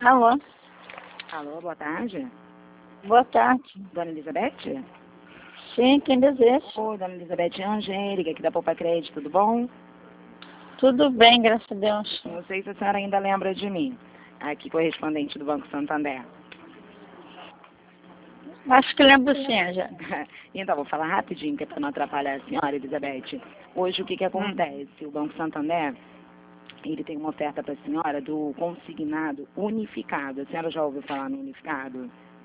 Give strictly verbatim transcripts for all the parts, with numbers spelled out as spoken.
Alô? Alô, boa tarde. Boa tarde. Dona Elizabeth? Sim, quem deseja? Oi, Dona Elizabeth, é a Angélica, aqui da Poupa Crédito, tudo bom? Tudo bem, graças a Deus. Não sei se a senhora ainda lembra de mim, aqui correspondente do Banco Santander. Acho que lembro sim, já. Então, vou falar rapidinho, que é para não atrapalhar a senhora, Elizabeth. Hoje, o que que acontece? O Banco Santander, ele tem uma oferta para a senhora do consignado unificado. A senhora já ouviu falar no unificado?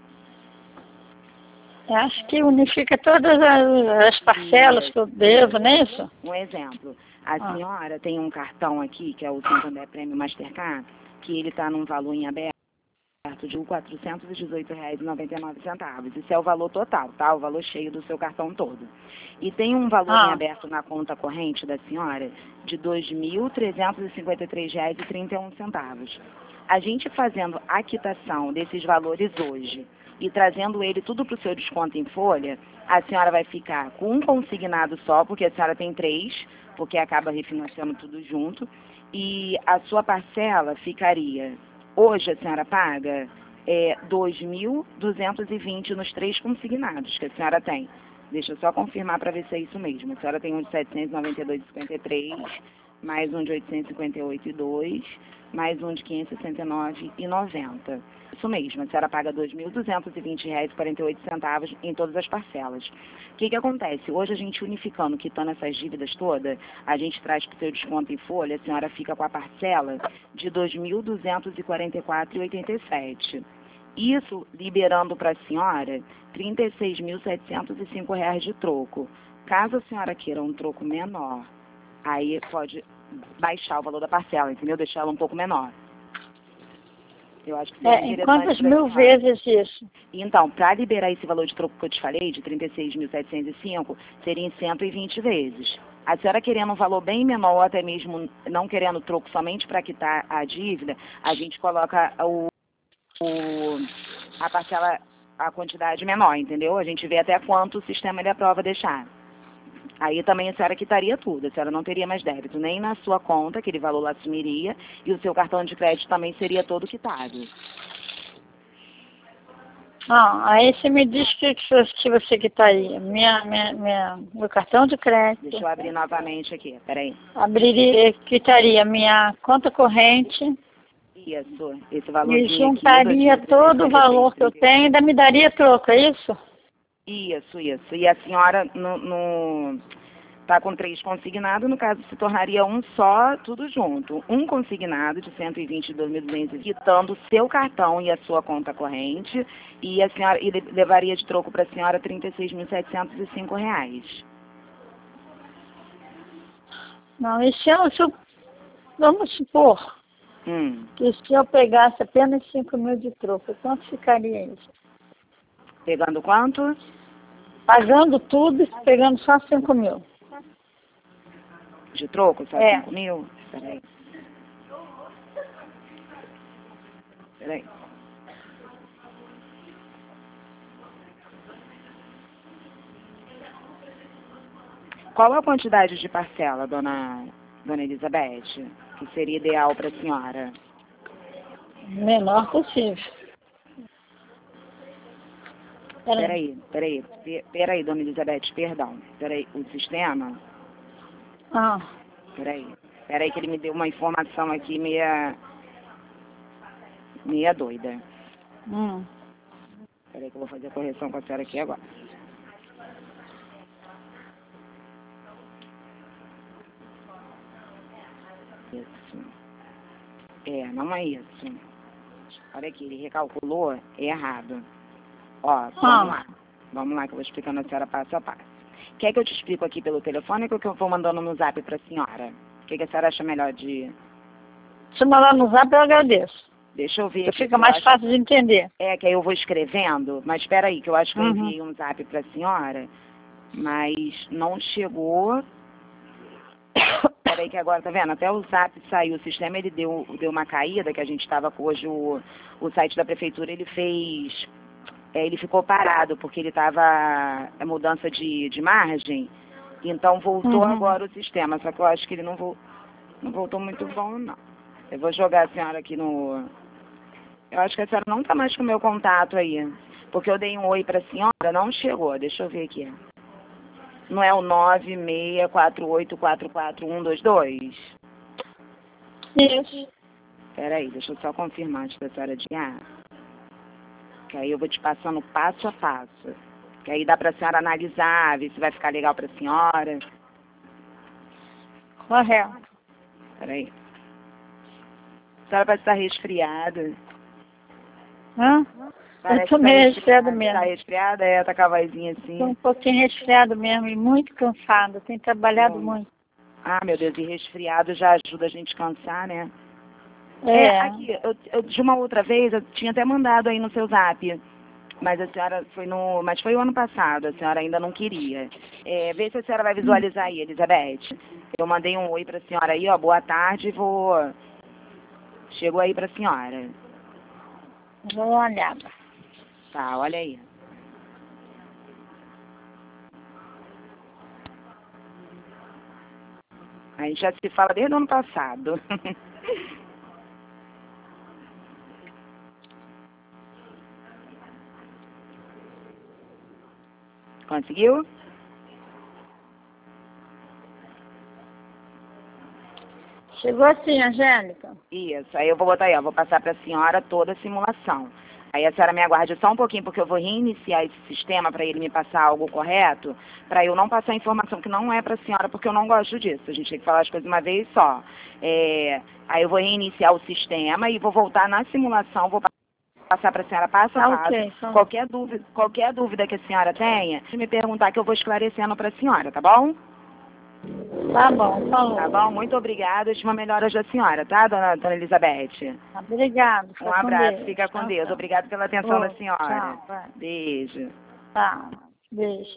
Acho que unifica todas as, as parcelas Isso. que eu devo, não é isso? Um exemplo, a Ah. senhora tem um cartão aqui, que é o Santander Premium Mastercard, que ele está num valor em aberto de quatrocentos e dezoito reais e noventa e nove centavos. Isso é o valor total, tá? O valor cheio do seu cartão todo. E tem um valor Ah. em aberto na conta corrente da senhora de dois mil trezentos e cinquenta e três reais e trinta e um centavos. A gente fazendo a quitação desses valores hoje e trazendo ele tudo para o seu desconto em folha, a senhora vai ficar com um consignado só, porque a senhora tem três, porque acaba refinanciando tudo junto, e a sua parcela ficaria, hoje a senhora paga é, dois mil duzentos e vinte nos três consignados que a senhora tem. Deixa eu só confirmar para ver se é isso mesmo. A senhora tem um de setecentos e noventa e dois reais e cinquenta e três centavos, mais um de oitocentos e cinquenta e oito reais e dois centavos, mais um de quinhentos e sessenta e nove reais e noventa centavos. Isso mesmo, a senhora paga dois mil duzentos e vinte reais e quarenta e oito centavos em todas as parcelas. O que que acontece? Hoje a gente unificando, quitando essas dívidas todas, a gente traz para o seu desconto em folha, a senhora fica com a parcela de dois mil duzentos e quarenta e quatro reais e oitenta e sete centavos. Isso liberando para a senhora trinta e seis mil setecentos e cinco reais de troco. Caso a senhora queira um troco menor, aí pode baixar o valor da parcela, entendeu? Deixar ela um pouco menor. Eu acho que seria É, em interessante quantas pra mil senhora. vezes isso? Então, para liberar esse valor de troco que eu te falei, de trinta e seis mil setecentos e cinco, seria em cento e vinte vezes. A senhora querendo um valor bem menor, ou até mesmo não querendo troco somente para quitar a dívida, a gente coloca o, o, a parcela, a quantidade menor, entendeu? A gente vê até quanto o sistema ele aprova deixar. Aí também a senhora quitaria tudo, a senhora não teria mais débito, nem na sua conta, aquele valor lá sumiria, e o seu cartão de crédito também seria todo quitado. Ah, aí você me diz que, que você quitaria. Minha, minha, minha, meu cartão de crédito. Deixa eu abrir novamente aqui, peraí. Abriria, quitaria minha conta corrente. Isso, esse E valorzinho aqui. juntaria todo o valor que eu tenho e ainda me daria troco, é isso? Isso, isso. E a senhora no, no, tá com três consignados, no caso se tornaria um só, tudo junto. Um consignado de cento e vinte e dois mil e duzentos, quitando o seu cartão e a sua conta corrente, e a senhora e levaria de troco para a senhora trinta e seis mil setecentos e cinco reais. Não, e se eu, se eu vamos supor Hum. que se eu pegasse apenas cinco mil de troco, quanto ficaria isso? Pegando quanto? Pagando tudo e pegando só cinco mil. De troco, só É. cinco mil? Peraí. Peraí. Qual a quantidade de parcela, dona, dona Elizabeth, que seria ideal para a senhora? Menor possível. Peraí, peraí, pe- peraí, dona Elizabeth, perdão. Peraí, o sistema? Ah, Peraí, peraí que ele me deu uma informação aqui meia, meia doida. hum. Peraí que eu vou fazer a correção com a senhora aqui agora. Isso. É, não é isso. Olha aqui, ele recalculou errado. Ó, vamos Ah. lá. Vamos lá que eu vou explicando a senhora passo a passo. Quer que eu te explico aqui pelo telefone ou que eu vou mandando no zap para a senhora? O que, que a senhora acha melhor de... Se mandar no zap, eu agradeço. Deixa eu ver Porque aqui. fica eu mais acho- fácil de entender. É, que aí eu vou escrevendo, mas espera aí, que eu acho que eu Uhum. enviei um zap para a senhora, mas não chegou. Espera aí que agora, tá vendo? Até o zap saiu, o sistema ele deu, deu uma caída, que a gente estava com hoje, o, o site da prefeitura, ele fez... É, ele ficou parado, porque ele estava é, mudança de, de margem, então voltou Uhum. agora o sistema, só que eu acho que ele não, vo, não voltou muito bom, não. Eu vou jogar a senhora aqui no... Eu acho que a senhora não está mais com o meu contato aí. Porque eu dei um oi para a senhora, não chegou. Deixa eu ver aqui. Não é o nove seis quatro oito quatro quatro um dois dois? Isso. Peraí, deixa eu só confirmar antes da senhora adiar. Que aí eu vou te passando passo a passo. Que aí dá para a senhora analisar, ver se vai ficar legal para a senhora. Correto. Peraí. A senhora parece estar resfriada. Hã? Parece Eu tô que tá meio resfriada. resfriada mesmo. Tá resfriada? É, tá com a vozinha assim. Tô um pouquinho resfriado mesmo e muito cansada. Tenho trabalhado Hum. muito. Ah, meu Deus, e resfriado já ajuda a gente a cansar, né? É. É, aqui, eu, eu, de uma outra vez, eu tinha até mandado aí no seu zap, mas a senhora foi no, mas foi o ano passado, a senhora ainda não queria. É, vê se a senhora vai visualizar aí, Elizabeth. Eu mandei um oi pra senhora aí, ó, boa tarde, vou... Chegou aí pra senhora. Vou dar uma olhada. Tá, olha aí. A gente já se fala desde o ano passado. Conseguiu? Chegou assim, Angélica? Isso, aí eu vou botar aí, ó, vou passar para a senhora toda a simulação. Aí a senhora me aguarde só um pouquinho, porque eu vou reiniciar esse sistema para ele me passar algo correto, para eu não passar informação que não é para a senhora, porque eu não gosto disso. A gente tem que falar as coisas uma vez só. É, aí eu vou reiniciar o sistema e vou voltar na simulação, vou passar para a senhora passo a Tá passo. ok. Então... Qualquer dúvida, qualquer dúvida que a senhora tenha, me perguntar que eu vou esclarecendo para a senhora, tá bom? Tá bom, falou. Tá bom? Muito obrigada. Última melhora da senhora, tá, dona, dona Elizabeth? Obrigado. Um abraço. Fica com Deus. Obrigada pela atenção da senhora. Tchau, vai. Beijo. Tá. Beijo.